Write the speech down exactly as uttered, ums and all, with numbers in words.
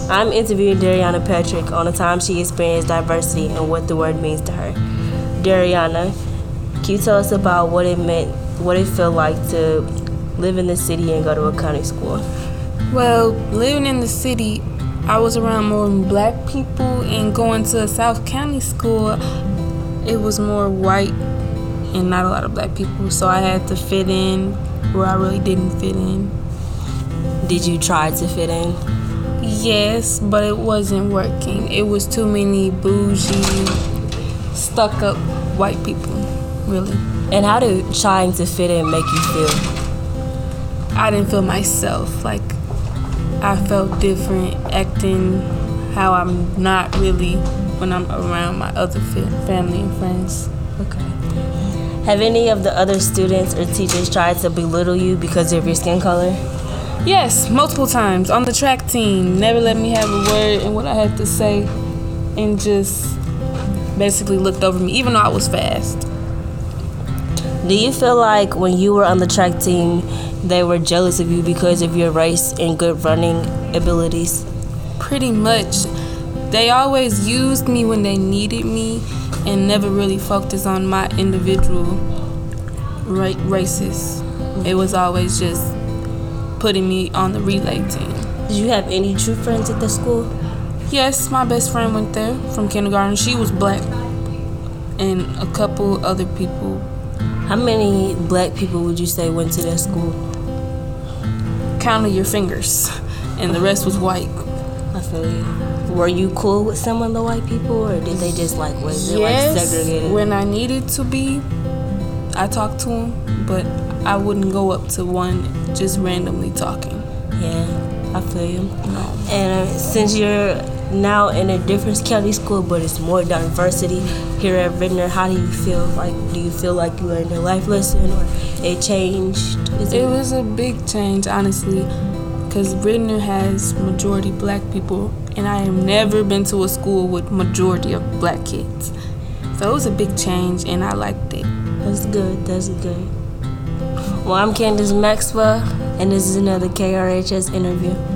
I'm interviewing Dariana Patrick on the time she experienced diversity and what the word means to her. Dariana, can you tell us about what it meant, what it felt like to live in the city and go to a county school? Well, living in the city, I was around more black people, and going to a South County school, it was more white and not a lot of black people, so I had to fit in where I really didn't fit in. Did you try to fit in? Yes, but it wasn't working. It was too many bougie, stuck-up white people, really. And how did trying to fit in make you feel? I didn't feel myself. Like, I felt different, acting how I'm not really when I'm around my other family and friends. Okay. Have any of the other students or teachers tried to belittle you because of your skin color? Yes, multiple times. On the track team, never let me have a word in what I had to say, and just basically looked over me, even though I was fast. Do you feel like when you were on the track team, they were jealous of you because of your race and good running abilities? Pretty much. They always used me when they needed me and never really focused on my individual ra- races. It was always just putting me on the relay team. Did you have any true friends at the school? Yes, my best friend went there from kindergarten. She was black, and a couple other people. How many black people would you say went to that school? Count of your fingers, and the rest was white. I feel you. Were you cool with some of the white people, or did they just like, was it yes, like segregated? When I needed to be, I talked to them, but I wouldn't go up to one just randomly talking. Yeah, I feel you. No. And uh, since you're now in a different county school, but it's more diversity here at Ridner, how do you feel? Like, do you feel like you learned a life lesson, or it changed? Is it, it was a big change, honestly, because Ridner has majority black people, and I have never been to a school with majority of black kids. So it was a big change, and I liked it. That's good. That's good. Well, I'm Candace Maxwell, and this is another K R H S interview.